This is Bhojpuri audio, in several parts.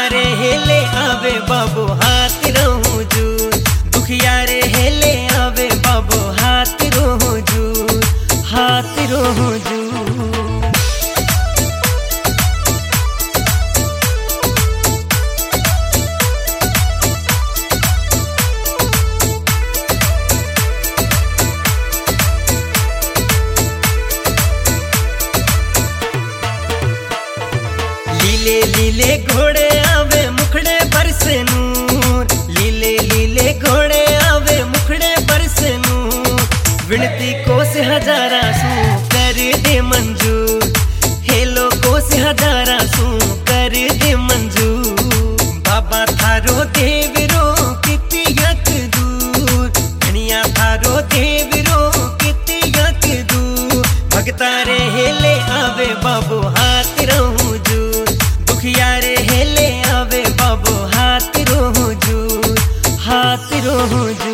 रे हेले आवे बाबू हाथ रहूं जू, दुखिया रे हेले आवे बाबू हाथ रहूं जू, हाथ रहूं जू। लीले लीले घोड़े आवे मुखड़े बरसे नूर, लीले लीले घोड़े आवे मुखड़े बरसे नूर। विनती को से हजारा सू कर दे मंजूर, हेलो को से हजारा सू कर दे मंजूर। बाबा थारो देवरो किती यक दूर, धनिया थारो देवरो किती यक दूर। भगता रे हेले आवे बाबू हाथ रहूं जू, दुखिया रे हेले आवे बाबू हाथ रहूं जू, हाथ रहूं जू।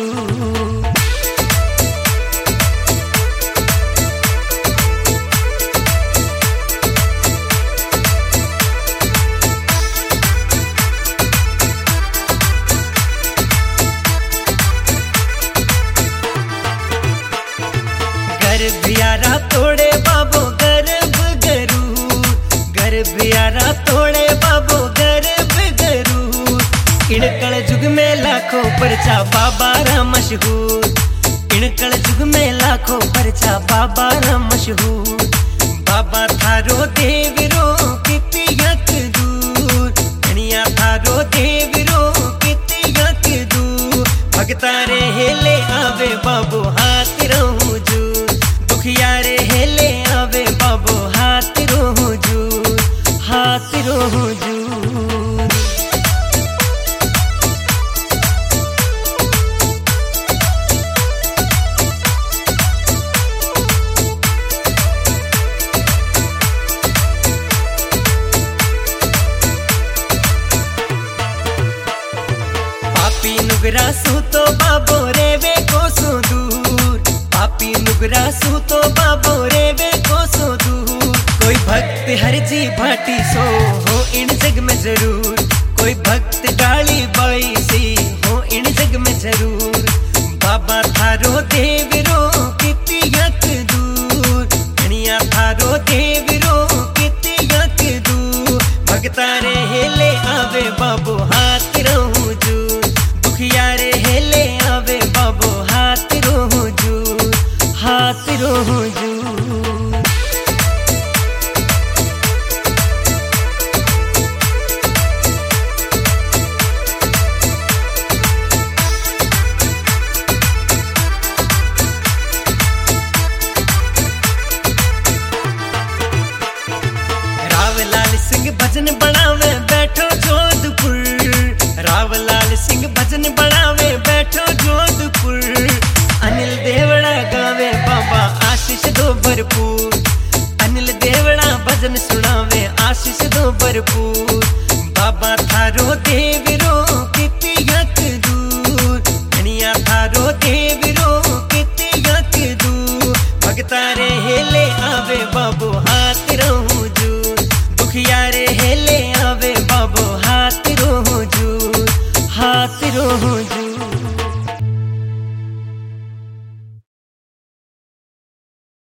गर्भियारा तोड़े बाबू गर्भ गरू, गर्भियारा तोड़े बाबू गर्भ गरू। इणकल जुग में लाखों परचा बाबा रा मशहूर, इणकल जुग में लाखों परचा बाबा रा मशहूर। बाबा थारो देवरो किती यक दूर, धनिया थारो देवरो किती यक दूर। भगता रे हेले आवे बाबू हाथ रहूं जू, दुखिया रे हेले आवे बाबू हाथ रहूं जू, हाथ रहूं जू। पापी नुगरा सू तो बाबो रेवे को सो दूर, पापी नुगरा सू तो बाबो रेवे को सो दूर। कोई भक्त हर जी भाटी सो हो इन जग में जरूर, कोई भक्त डाली बाई सी हो इन जग में जरूर। बाबा थारो देवरो किती यक दूर, धनिया थारो देवरो किती यक दूर। भगता रे हेले आवे बाबू हाथ रहूं जू, दुखिया रे हेले आवे बाबू हाथ रहूं जू, हाथ रहूं जू। रावलाल सिंह भजन बनावे बैठो जोधपुर, रावलाल सिंह भजन बनावे बैठो जोधपुर। अनिल देवड़ा गावे बाबा आशीष दो भरपूर, अनिल देवड़ा भजन सुनावे आशीष दो भरपूर।